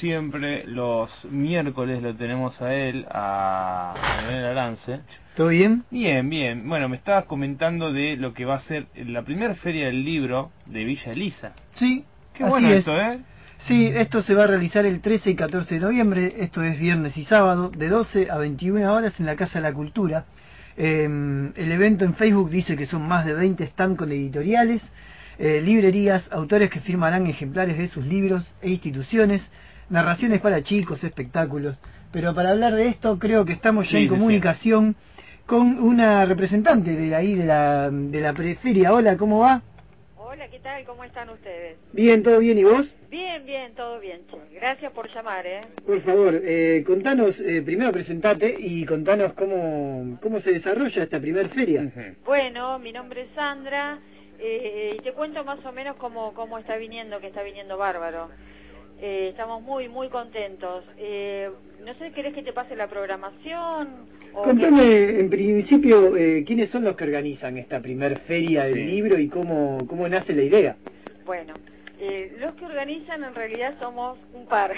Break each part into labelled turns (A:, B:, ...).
A: siempre, los miércoles lo tenemos a él, a Manuel Arance.
B: ¿Todo bien?
A: Bien, bien. Bueno, me estabas comentando de lo que va a ser la primera feria del libro de Villa Elisa.
B: Sí,
A: qué bueno esto, ¿eh?
B: Sí, esto se va a realizar el 13 y 14 de noviembre, esto es viernes y sábado, de 12 a 21 horas en la Casa de la Cultura. El evento en Facebook dice que son más de 20 stands con editoriales, librerías, autores que firmarán ejemplares de sus libros e instituciones, narraciones para chicos, espectáculos. Pero para hablar de esto creo que estamos ya en comunicación con una representante de ahí de la preferia. Hola, ¿cómo va?
C: Hola, ¿qué tal? ¿Cómo están ustedes?
B: Bien, ¿todo bien? ¿Y vos?
C: Bien, bien, todo bien, che. Gracias por llamar,
B: Por favor, contanos, primero presentate y contanos cómo se desarrolla esta primer feria.
C: Bueno, mi nombre es Sandra, y te cuento más o menos cómo está viniendo, que está viniendo bárbaro. Estamos muy, muy contentos. No sé, ¿querés que te pase la programación?
B: Contame, en principio, ¿quiénes son los que organizan esta primer feria del libro y cómo nace la idea?
C: Bueno, los que organizan en realidad somos un par.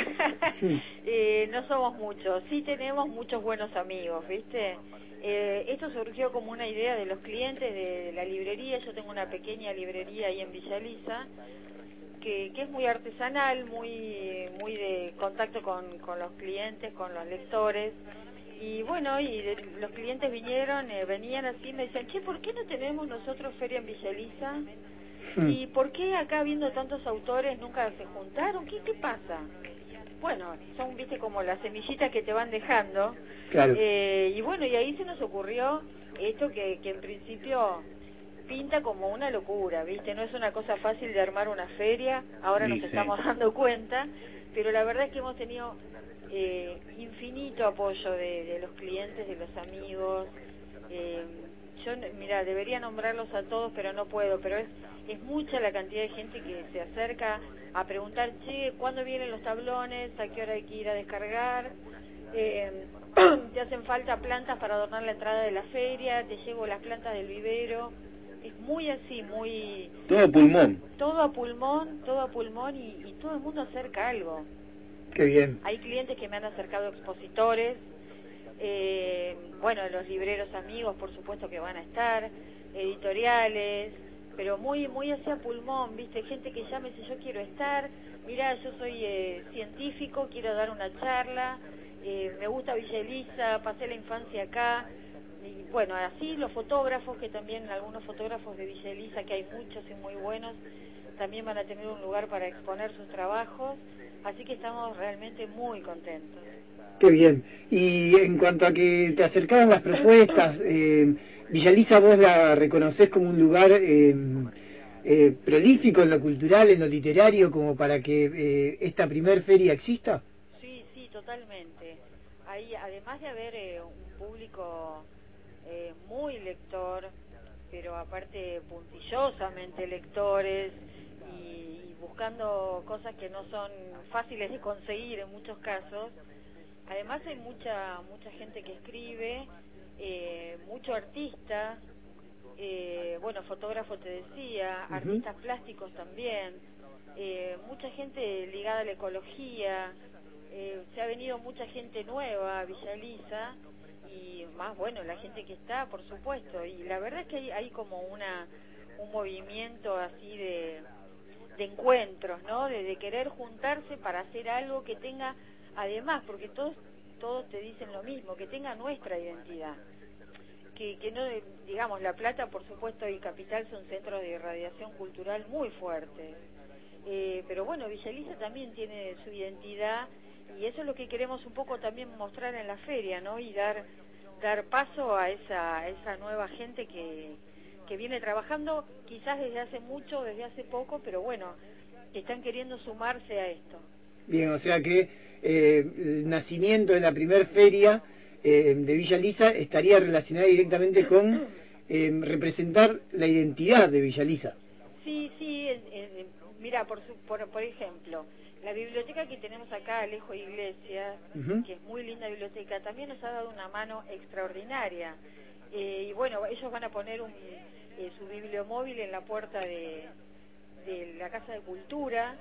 C: No somos muchos. Sí tenemos muchos buenos amigos, ¿viste? Esto surgió como una idea de los clientes de la librería. Yo tengo una pequeña librería ahí en Villa Elisa, que es muy artesanal, muy de contacto con los clientes, con los lectores. Y bueno, los clientes venían así, me decían, che, ¿por qué no tenemos nosotros feria en Villa Elisa? ¿Y por qué acá, habiendo tantos autores, nunca se juntaron? ¿Qué pasa? Bueno, son, viste, como las semillitas que te van dejando.
B: Claro.
C: Y bueno, y ahí se nos ocurrió esto que en principio pinta como una locura, viste, no es una cosa fácil de armar una feria, ahora nos estamos dando cuenta, pero la verdad es que hemos tenido infinito apoyo de los clientes, de los amigos. Yo, mira, debería nombrarlos a todos, pero no puedo, pero es mucha la cantidad de gente que se acerca a preguntar, che, ¿cuándo vienen los tablones? ¿A qué hora hay que ir a descargar? ¿Te hacen falta plantas para adornar la entrada de la feria? ¿Te llevo las plantas del vivero? Es muy así, muy...
A: Todo a pulmón.
C: Todo a pulmón y todo el mundo acerca algo.
B: Qué bien.
C: Hay clientes que me han acercado expositores, bueno, los libreros amigos, por supuesto que van a estar, editoriales, pero muy hacia pulmón, ¿viste? Gente que llama y dice, yo quiero estar, mirá, yo soy científico, quiero dar una charla, me gusta Villa Elisa, pasé la infancia acá. Y bueno, así los fotógrafos, que también algunos fotógrafos de Villa Elisa, que hay muchos y muy buenos, también van a tener un lugar para exponer sus trabajos, así que estamos realmente muy contentos.
B: Qué bien. Y en cuanto a que te acercaron las propuestas, Villa Elisa, ¿vos la reconocés como un lugar prolífico en lo cultural, en lo literario, como para que esta primer feria exista?
C: Sí, totalmente. Ahí, además de haber un público muy lector, pero aparte puntillosamente lectores y buscando cosas que no son fáciles de conseguir en muchos casos. Además hay mucha gente que escribe, mucho artista, bueno, fotógrafo te decía, artistas plásticos también, mucha gente ligada a la ecología, se ha venido mucha gente nueva a Villa Elisa, y más, bueno, la gente que está, por supuesto, y la verdad es que hay como un movimiento así de encuentros, ¿no? De querer juntarse para hacer algo que tenga, además, porque todos te dicen lo mismo, que tenga nuestra identidad, que no, digamos, La Plata, por supuesto, y Capital son centros de irradiación cultural muy fuertes, pero bueno, Villa Elisa también tiene su identidad, y eso es lo que queremos un poco también mostrar en la feria, ¿no? Y dar paso a esa nueva gente que viene trabajando quizás desde hace mucho, desde hace poco, pero bueno, que están queriendo sumarse a esto.
B: Bien, o sea que el nacimiento de la primer feria de Villa Elisa estaría relacionada directamente con representar la identidad de Villa Elisa.
C: Sí, mira, por ejemplo, la biblioteca que tenemos acá, Alejo Iglesias, que es muy linda biblioteca, también nos ha dado una mano extraordinaria. Y bueno, ellos van a poner su bibliomóvil en la puerta de la Casa de Cultura,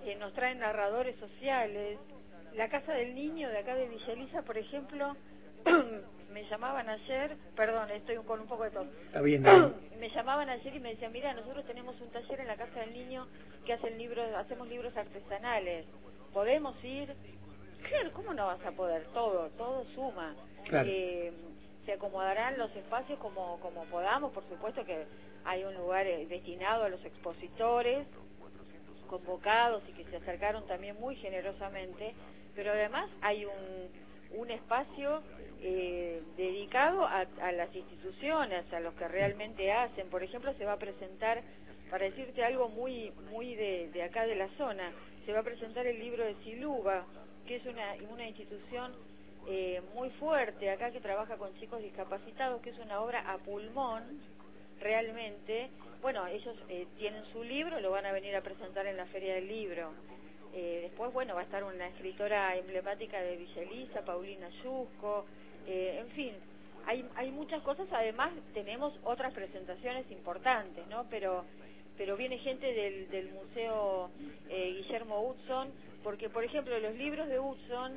C: nos traen narradores sociales. La Casa del Niño de acá de Villa Elisa, por ejemplo, me llamaban ayer, perdón, estoy con un poco de tos.
B: Está bien,
C: Me llamaban ayer y me decían, mira, nosotros tenemos un taller en la Casa del Niño que hacemos libros artesanales, ¿podemos ir? Claro, ¿cómo no vas a poder? Todo suma.
B: Claro.
C: Se acomodarán los espacios como podamos, por supuesto que hay un lugar destinado a los expositores, convocados y que se acercaron también muy generosamente, pero además hay un espacio dedicado a las instituciones, a los que realmente hacen. Por ejemplo, se va a presentar, para decirte algo muy de acá de la zona, se va a presentar el libro de Siluba, que es una institución muy fuerte acá que trabaja con chicos discapacitados, que es una obra a pulmón, realmente. Bueno, ellos tienen su libro, lo van a venir a presentar en la Feria del Libro. Después, bueno, va a estar una escritora emblemática de Villa Elisa, Paulina Yusco, en fin, hay muchas cosas. Además tenemos otras presentaciones importantes, ¿no? Pero viene gente del Museo Guillermo Hudson, porque, por ejemplo, los libros de Hudson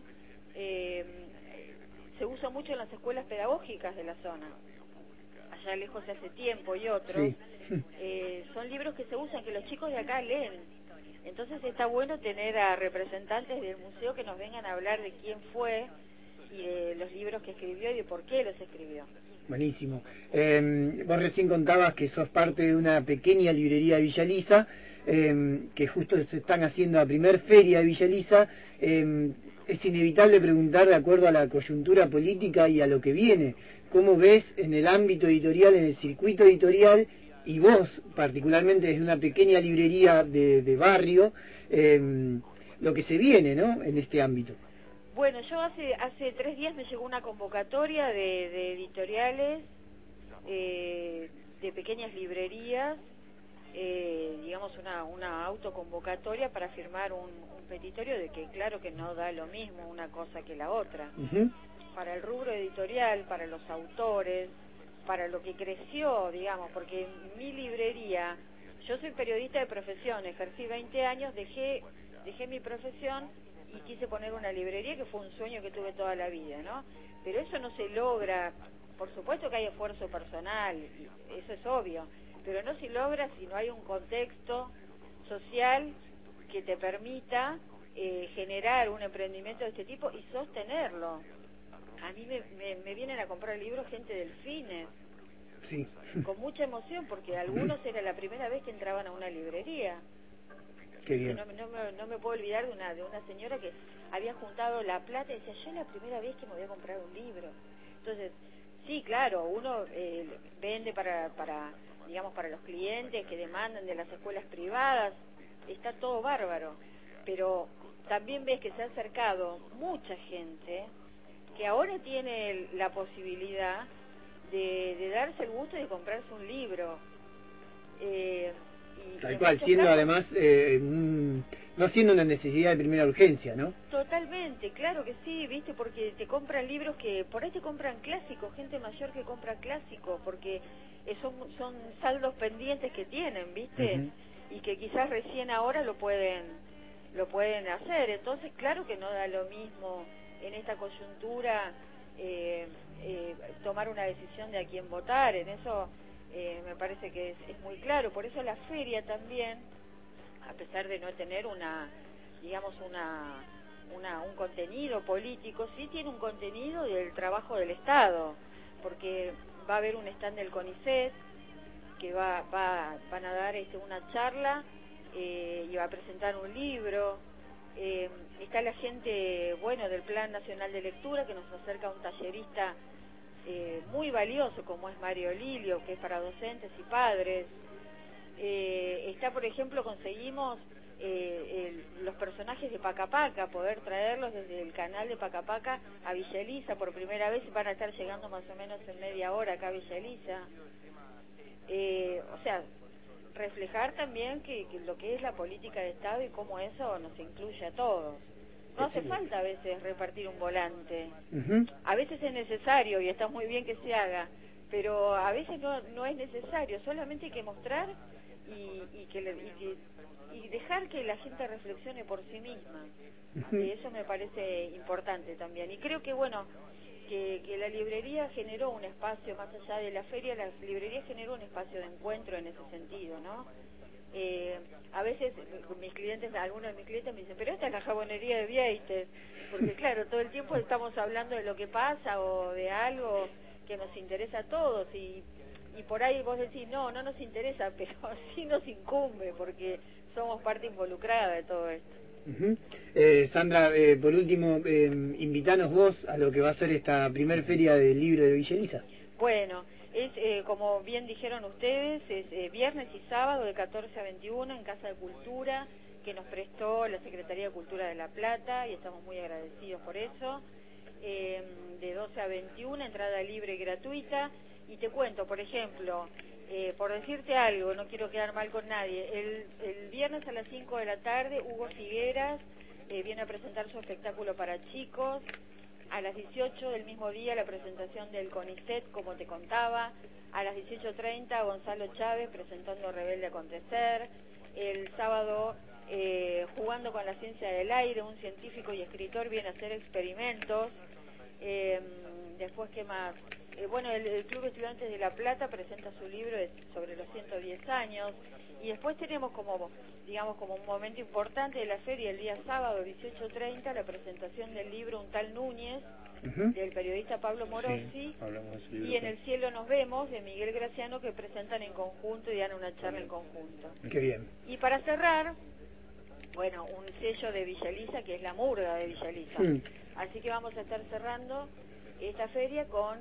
C: se usan mucho en las escuelas pedagógicas de la zona. Allá lejos hace tiempo y otros. Sí. Son libros que se usan, que los chicos de acá leen. Entonces está bueno tener a representantes del museo que nos vengan a hablar de quién fue y de los libros que escribió y de por qué los escribió.
B: Buenísimo. Vos recién contabas que sos parte de una pequeña librería de Villa Elisa, que justo se están haciendo la primer feria de Villa Elisa. Es inevitable preguntar, de acuerdo a la coyuntura política y a lo que viene, ¿cómo ves en el ámbito editorial, en el circuito editorial, y vos particularmente desde una pequeña librería de barrio, lo que se viene, ¿no?, en este ámbito?
C: Bueno, yo hace 3 días me llegó una convocatoria de editoriales, de pequeñas librerías, digamos una autoconvocatoria para firmar un petitorio de que claro que no da lo mismo una cosa que la otra. Para el rubro editorial, para los autores, para lo que creció, digamos, porque mi librería, yo soy periodista de profesión, ejercí 20 años, dejé mi profesión y quise poner una librería, que fue un sueño que tuve toda la vida, ¿no? Pero eso no se logra, por supuesto que hay esfuerzo personal, eso es obvio, pero no se logra si no hay un contexto social que te permita generar un emprendimiento de este tipo y sostenerlo. A mí me vienen a comprar libros gente del Fines,
B: sí,
C: con mucha emoción, porque algunos era la primera vez que entraban a una librería.
B: Qué bien.
C: No me puedo olvidar de una señora que había juntado la plata y decía, yo es la primera vez que me voy a comprar un libro. Entonces, sí, claro, uno vende para digamos, para los clientes que demandan de las escuelas privadas, está todo bárbaro, pero también ves que se ha acercado mucha gente que ahora tiene la posibilidad de darse el gusto de comprarse un libro.
B: Tal cual, siendo casos, además no siendo una necesidad de primera urgencia, ¿no?
C: Totalmente, claro que sí, viste, porque te compran libros que por ahí te compran clásicos, gente mayor que compra clásicos, porque son saldos pendientes que tienen, viste, y que quizás recién ahora lo pueden hacer. Entonces, claro que no da lo mismo en esta coyuntura tomar una decisión de a quién votar. En eso me parece que es muy claro. Por eso la feria también, a pesar de no tener un contenido político, sí tiene un contenido del trabajo del Estado, porque va a haber un stand del CONICET que van a dar una charla y va a presentar un libro. Está la gente, bueno, del Plan Nacional de Lectura, que nos acerca a un tallerista muy valioso como es Mario Lilio, que es para docentes y padres. Está, por ejemplo, conseguimos los personajes de Pacapaca, poder traerlos desde el canal de Pacapaca a Villa Elisa por primera vez, y van a estar llegando más o menos en media hora acá a Villa Elisa. O sea, reflejar también que lo que es la política de Estado y cómo eso nos incluye a todos. No hace falta a veces repartir un volante. A veces es necesario y está muy bien que se haga, pero a veces no es necesario. Solamente hay que mostrar y dejar que la gente reflexione por sí misma. Eso me parece importante también. Y creo que, bueno, que la librería generó un espacio, más allá de la feria, la librería generó un espacio de encuentro en ese sentido, ¿no? A veces algunos de mis clientes me dicen, pero esta es la jabonería de Vieites, porque claro, todo el tiempo estamos hablando de lo que pasa o de algo que nos interesa a todos, y por ahí vos decís, no nos interesa, pero sí nos incumbe, porque somos parte involucrada de todo esto.
B: Sandra, por último, invitanos vos a lo que va a ser esta primer feria del libro de Villa Elisa.
C: Bueno, es como bien dijeron ustedes, es viernes y sábado de 14 a 21 en Casa de Cultura, que nos prestó la Secretaría de Cultura de La Plata, y estamos muy agradecidos por eso. De 12 a 21, entrada libre y gratuita. Y te cuento, por ejemplo, por decirte algo, no quiero quedar mal con nadie, el viernes a las 5 de la tarde, Hugo Figueras viene a presentar su espectáculo para chicos. A las 18 del mismo día la presentación del CONICET, como te contaba. A las 18:30 Gonzalo Chávez presentando Rebelde Acontecer. El sábado, Jugando con la Ciencia del Aire, un científico y escritor viene a hacer experimentos. Después, ¿qué más? Bueno, el Club Estudiantes de La Plata presenta su libro sobre los 110 años. Y después tenemos como un momento importante de la feria, el día sábado 18:30, la presentación del libro Un tal Núñez, del periodista Pablo Morosi, y En el cielo nos vemos, de Miguel Graciano, que presentan en conjunto y dan una charla en conjunto.
B: Qué bien.
C: Y para cerrar, bueno, un sello de Villa Elisa, que es la murga de Villa Elisa. Así que vamos a estar cerrando esta feria con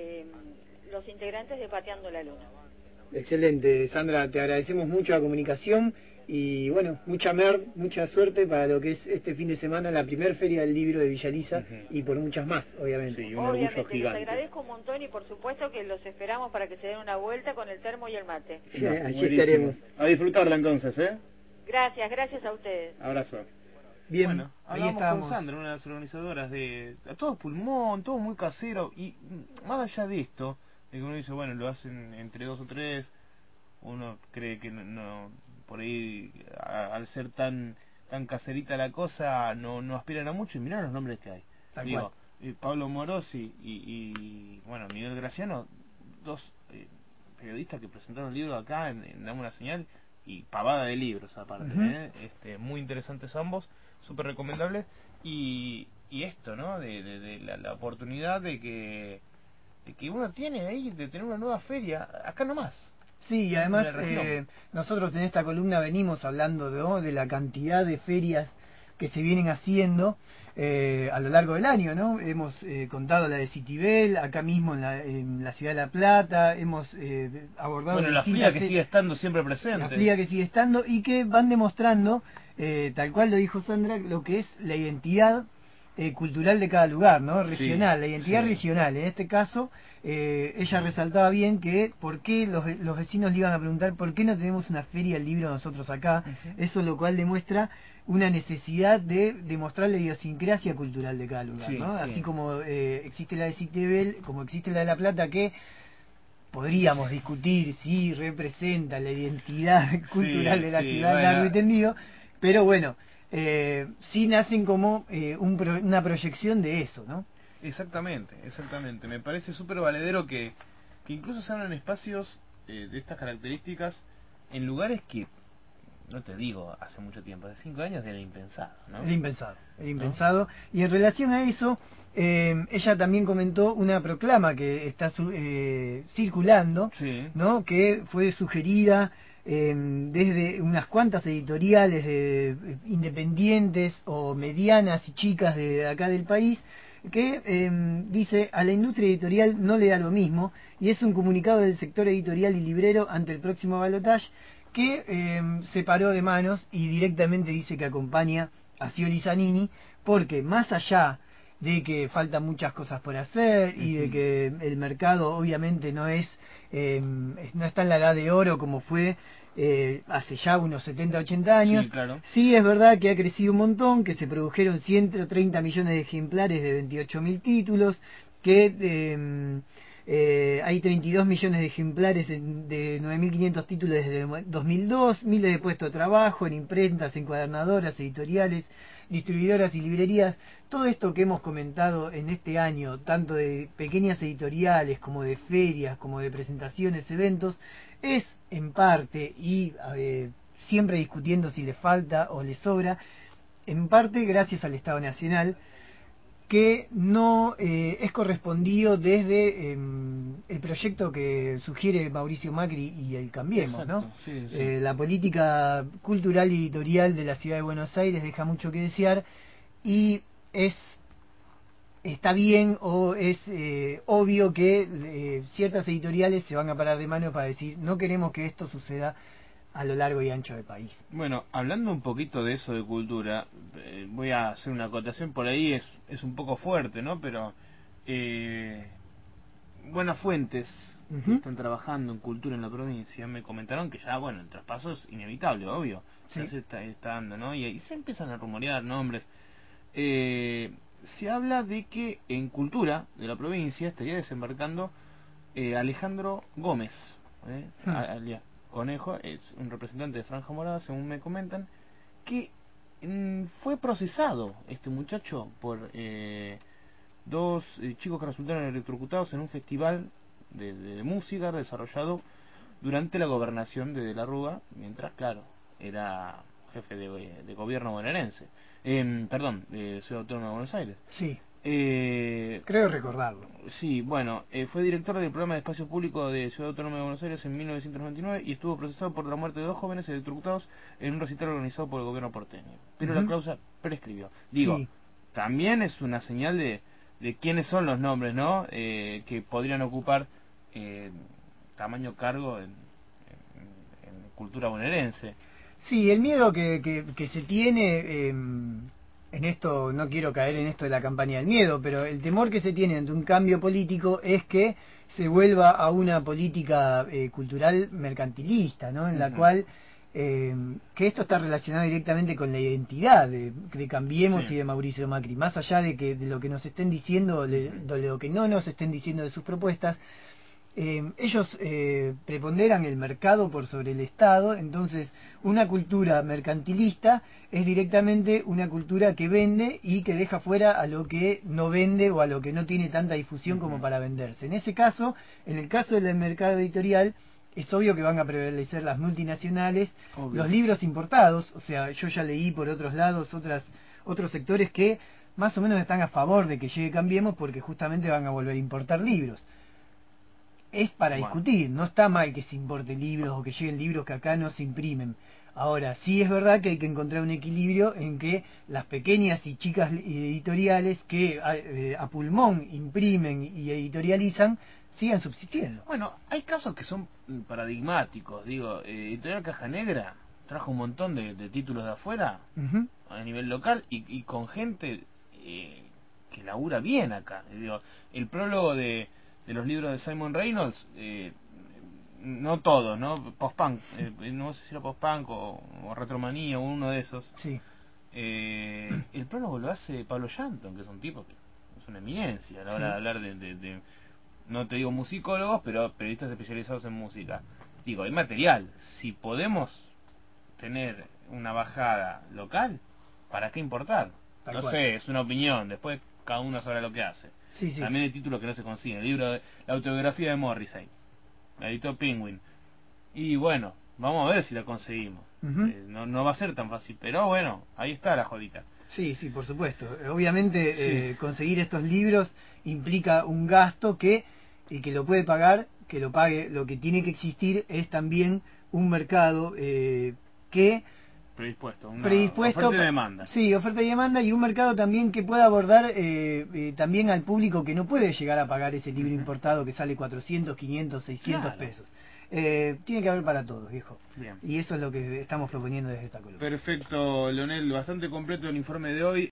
C: los integrantes de Pateando la Luna.
B: Excelente, Sandra, te agradecemos mucho la comunicación y bueno, mucha suerte para lo que es este fin de semana, la primer feria del libro de Villa Elisa, y por muchas más, obviamente.
A: Sí, un orgullo gigante.
C: Les agradezco un montón y por supuesto que los esperamos para que se den una vuelta con el termo y el mate.
B: Sí, allí estaremos.
A: A disfrutarla entonces, ¿eh?
C: Gracias a ustedes.
A: Abrazo.
B: Bien,
A: bueno,
B: ahí
A: hablamos
B: estamos.
A: con Sandra, una de las organizadoras a todo pulmón, todo muy casero, y más allá de esto, de que uno dice, bueno, lo hacen entre 2 o 3, uno cree que no por ahí, al ser tan caserita la cosa, no aspiran a mucho, y mirá los nombres que hay.
B: Tal
A: Digo, Pablo Morosi y bueno, Miguel Graciano, dos periodistas que presentaron el libro acá en Dame una Señal, y pavada de libros aparte, muy interesantes ambos, súper recomendables, y esto, ¿no? De la oportunidad de que uno tiene ahí, de tener una nueva feria, acá nomás.
B: Sí, y además nosotros en esta columna venimos hablando de la cantidad de ferias que se vienen haciendo a lo largo del año, ¿no? Hemos contado la de Citibel, acá mismo en la ciudad de La Plata, hemos abordado...
A: Bueno, la FLIA que sigue estando siempre presente.
B: La FLIA que sigue estando y que van demostrando, tal cual lo dijo Sandra, lo que es la identidad cultural de cada lugar, ¿no? Regional, sí, la identidad regional. En este caso, ella resaltaba bien que por qué los vecinos le iban a preguntar por qué no tenemos una feria del libro nosotros acá. Eso lo cual demuestra una necesidad de demostrar la idiosincrasia cultural de cada lugar, ¿no? Sí. Así como existe la de Citibel, como existe la de La Plata, que podríamos discutir si representa la identidad cultural de la ciudad, largo y tendido, pero bueno, sí nacen como una proyección de eso, ¿no?
A: Exactamente. Me parece súper valedero que incluso se abran espacios de estas características en lugares que, no te digo hace mucho tiempo, hace 5 años era impensado, ¿no?
B: Era impensado. ¿No? Y en relación a eso, ella también comentó una proclama que está circulando, sí, ¿no? Que fue sugerida desde unas cuantas editoriales independientes o medianas y chicas de acá del país, que dice: a la industria editorial no le da lo mismo, y es un comunicado del sector editorial y librero ante el próximo balotaje, que se paró de manos y directamente dice que acompaña a Scioli Zanini, porque más allá de que faltan muchas cosas por hacer y de que el mercado obviamente no está en la edad de oro como fue hace ya unos 70, 80 años,
A: sí, claro.
B: Sí es verdad que ha crecido un montón, que se produjeron 130 millones de ejemplares de 28.000 títulos, que Hay 32 millones de ejemplares de 9.500 títulos desde 2002, miles de puestos de trabajo en imprentas, encuadernadoras, editoriales, distribuidoras y librerías. Todo esto que hemos comentado en este año, tanto de pequeñas editoriales como de ferias, como de presentaciones, eventos, es en parte, y siempre discutiendo si le falta o le sobra, en parte gracias al Estado Nacional, que no es correspondido desde el proyecto que sugiere Mauricio Macri y el Cambiemos,
A: Exacto,
B: ¿no?
A: sí, sí.
B: La política cultural y editorial de la ciudad de Buenos Aires deja mucho que desear y está bien o es obvio que ciertas editoriales se van a parar de mano para decir no queremos que esto suceda a lo largo y ancho del país.
A: Bueno, hablando un poquito de eso de cultura, voy a hacer una acotación por ahí, es un poco fuerte, ¿no? Pero buenas fuentes que están trabajando en cultura en la provincia me comentaron que ya, bueno, el traspaso es inevitable, obvio,
B: sí.
A: ya se está dando, ¿no? Y se empiezan a rumorear nombres. Se habla de que en cultura de la provincia estaría desembarcando Alejandro Gómez, alias Conejo, es un representante de Franja Morada, según me comentan, que fue procesado este muchacho por dos chicos que resultaron electrocutados en un festival de música desarrollado durante la gobernación de la Rúa, mientras, claro, era jefe de gobierno bonaerense, perdón, de Ciudad Autónoma de Buenos Aires.
B: Sí. Creo recordarlo.
A: Sí, bueno, fue director del programa de espacio público de Ciudad Autónoma de Buenos Aires en 1999 y estuvo procesado por la muerte de dos jóvenes electrocutados en un recital organizado por el gobierno porteño. Pero la causa prescribió. Digo, sí, también es una señal de quiénes son los nombres, ¿no? Que podrían ocupar tamaño cargo en cultura bonaerense.
B: Sí, el miedo que se tiene, en esto, no quiero caer en esto de la campaña del miedo, pero el temor que se tiene ante un cambio político es que se vuelva a una política cultural mercantilista, ¿no? En la cual, que esto está relacionado directamente con la identidad de Cambiemos y de Mauricio Macri, más allá de lo que nos estén diciendo, de lo que no nos estén diciendo de sus propuestas. Ellos preponderan el mercado por sobre el Estado, entonces una cultura mercantilista es directamente una cultura que vende y que deja fuera a lo que no vende o a lo que no tiene tanta difusión como para venderse. En ese caso, en el caso del mercado editorial, es obvio que van a prevalecer las multinacionales, los libros importados, o sea, yo ya leí por otros lados otros sectores que más o menos están a favor de que llegue Cambiemos porque justamente van a volver a importar libros. Es para discutir, no está mal que se importen libros o que lleguen libros que acá no se imprimen. Ahora, sí es verdad que hay que encontrar un equilibrio en que las pequeñas y chicas editoriales que a pulmón imprimen y editorializan sigan subsistiendo.
A: Bueno, hay casos que son paradigmáticos, digo, Editorial Caja Negra trajo un montón de títulos de afuera a nivel local y con gente que labura bien acá. Digo, el prólogo de los libros de Simon Reynolds, no todos, ¿no? Post-punk, no sé si era post-punk o retromanía o uno de esos.
B: Sí.
A: El prólogo lo hace Pablo Shanton, que es un tipo que es una eminencia a la hora de hablar de, no te digo musicólogos, pero periodistas especializados en música. Digo, hay material. Si podemos tener una bajada local, ¿para qué importar? No sé, es una opinión, después cada uno sabrá lo que hace.
B: Sí, sí.
A: También hay títulos que no se consiguen. El libro de la autobiografía de Morrissey, la editó Penguin. Y bueno, vamos a ver si la conseguimos. No va a ser tan fácil, pero bueno, ahí está la jodita.
B: Sí, sí, por supuesto. Obviamente conseguir estos libros implica un gasto que el que lo puede pagar, que lo pague. Lo que tiene que existir es también un mercado que predispuesto
A: oferta y demanda.
B: Sí, oferta y demanda, y un mercado también que pueda abordar también al público que no puede llegar a pagar ese libro importado que sale 400, 500, 600 pesos. Tiene que haber para todos, viejo.
A: Bien.
B: Y eso es lo que estamos proponiendo desde esta columna.
A: Perfecto, Leonel, bastante completo el informe de hoy.